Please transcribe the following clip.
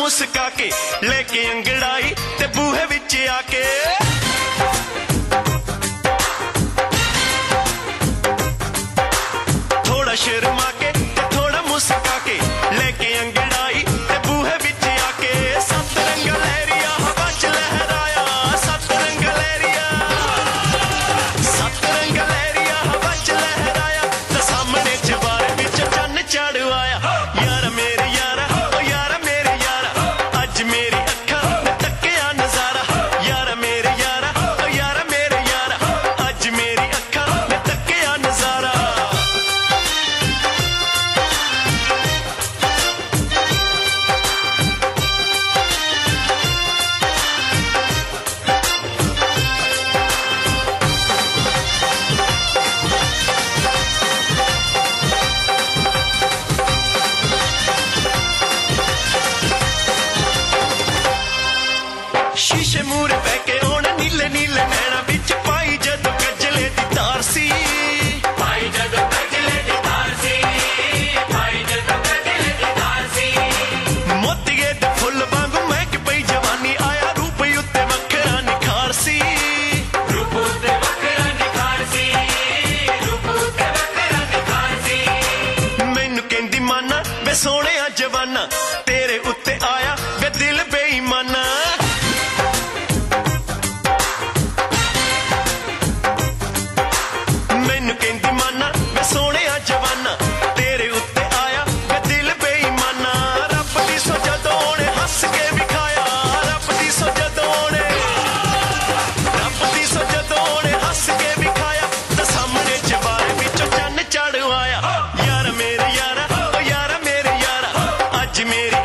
मुस्का के लेके अंगड़ाई ते बूहे विच आके थोड़ा शर्मा के ते थोड़ा मुस्का के लेके अंगड़ाई ते बूहे विच आके सत रंग लहरिया हवा च लहराया सत रंग लहरिया हवा च लहराया ते सामने चबारे विच चन्न चढ़ आया यार मेरे यारा ओ यार मेरे यारा अज मेरी अखा ने तक्किया नजारा यार मेरे यारा ओ यार मेरे यारा अज मेरी अखा ने तक्किया नजारा शीशे मूरे पै के होने नीले नीले नैना बिच पाई जदों कजले दी तार सी पाई जदों कजले दी तार सी पाई जदों कजले दी तार सी मोतिये दे फुੱਲ वांगू महक पई जवानी आया रूप उत्ते वखरा निखार सी रूप उत्ते वखरा निखार सी रूप उत्ते वखरा निखार सी मैनू कहंदी माना वे सोहणिया जवाना तेरे उत्ते आया वे दिल बेईमाना मेरे यारा ओ यारा मेरे यारा अज मेरी